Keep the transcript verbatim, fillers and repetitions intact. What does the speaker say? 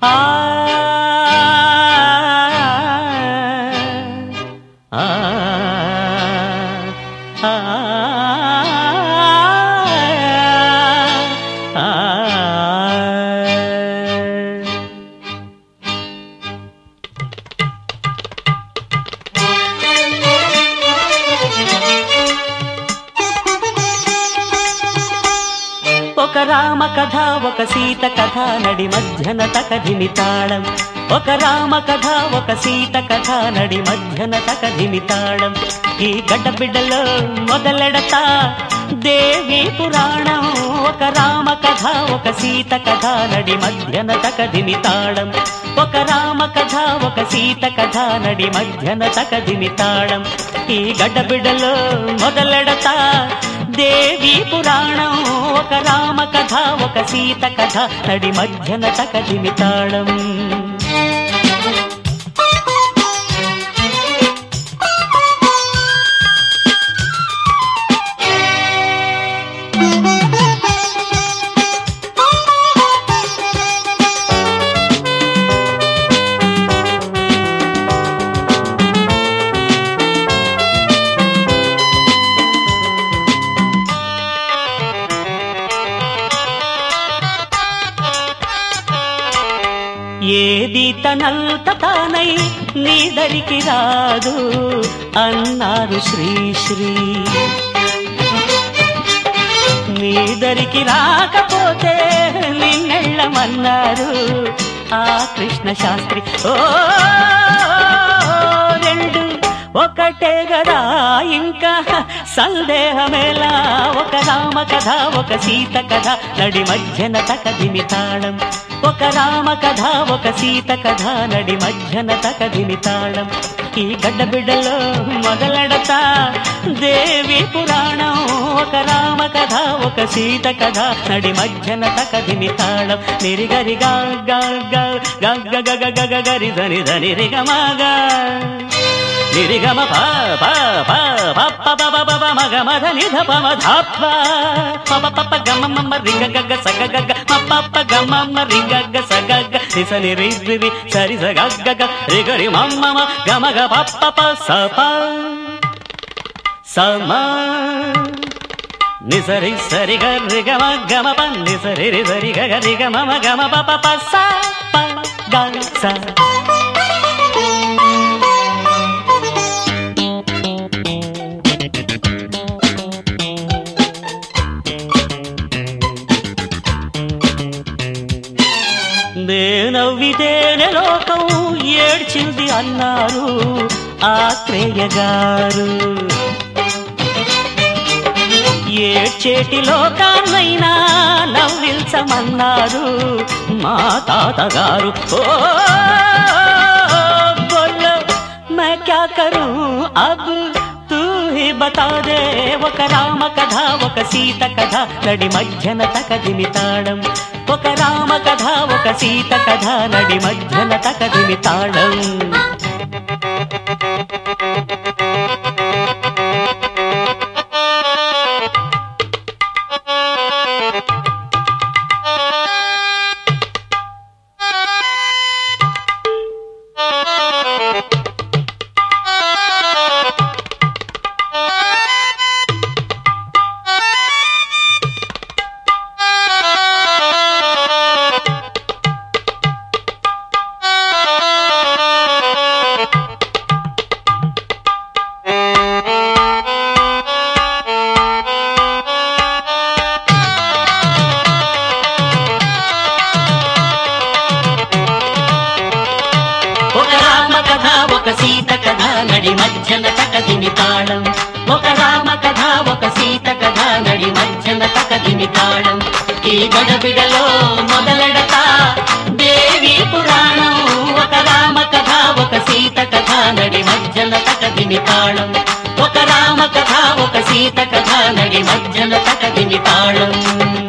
ఆ ఆ ఆ ఒక రామ కథ ఒక సీత కథ నడి మధ్యన తకధిమి తాళం ఒక రామ కథ ఒక సీత కథ నడి మధ్యన తకధిమి తాళం ఈ గడ్డ బిడ్డలో మొదలెడతా దేవి పురాణం ఒక రామ కథ ఒక సీత కథ నడి మధ్యన తకధిమి తాళం ఒక రామ కథ ఒక సీత కథ నడి మధ్యన తకధిమి తాళం ఈ గడ్డ బిడ్డలో మొదలెడతా దేవి పురాణం ఒక రామ కథ ఒక సీత కథ నడి మధ్యన తకధిమి తాళం ఏది తనంత తానై నీదరికి రాదు అన్నారు శ్రీశ్రీ నీదరికి రాకపోతే నిన్నెళ్ళమన్నారు ఆ కృష్ణ శాస్త్రి ఓ రెండు ఒకటే గదా ఇంకా సందేహమేలా ఒక రామ కథ ఒక సీత కథ నడి మధ్యన తకధిమి తాళం ఒక రామ కథ ఒక సీత కథ నడి మధ్యన తకధిమి తాళం ఈ గడ్డ బిడ్డలో మొదలెడతా దేవి పురాణం ఒక రామ కథ ఒక సీత కథ నడి మధ్యన తకధిమి తాళం నిరిగరి గా గా గా గ గ గ గ గరి ధని ధని రిగమగా నిరిగమ ప ప ప ప ప ప ప ప మగ మధ నిధ ప మ ధ ప ప ప ప గ మ మ రింగ గ గ స గ గ గ మ ప ప గ మ మ రింగ గ స గ గ ని స ని రి రి రి సరి స గ గ గ రి గ రి మ మ మ గ మ గ ప ప ప స ప స మ ని స రి స రి గ రి గ మ గ మ ప ని స రి రి స రి గ గ రి గ మ మ గ మ ప ప ప స ప గ స నేనవ్వితేనే లోకం ఏడ్చింది అన్నారు ఆత్రేయ గారు ఏడ్చేటి లోకాన్నైనా నవ్విల్చమన్నారు మా తాతగారు ఓ బోలో मैं क्या करूं अब तू ही बता दे ఒక రామ కథ ఒక సీత కథ నడి మధ్యన తకధిమి తాళం ఒక రామ కథ ఒక సీత కథ నడి మధ్యన తకధిమి తాళం సీత కథ నడి మధ్యన తకధిమి తాళం ఒక రామ కథ ఒక సీత కథ నడి మధ్యన తకధిమి తాళం ఈ గడబిడలో మొదలెడతా దేవి పురాణం ఒక రామ కథ ఒక సీత కథ నడి మధ్యన తకధిమి తాళం ఒక రామ కథ ఒక సీత కథ నడి మధ్యన తకధిమి తాళం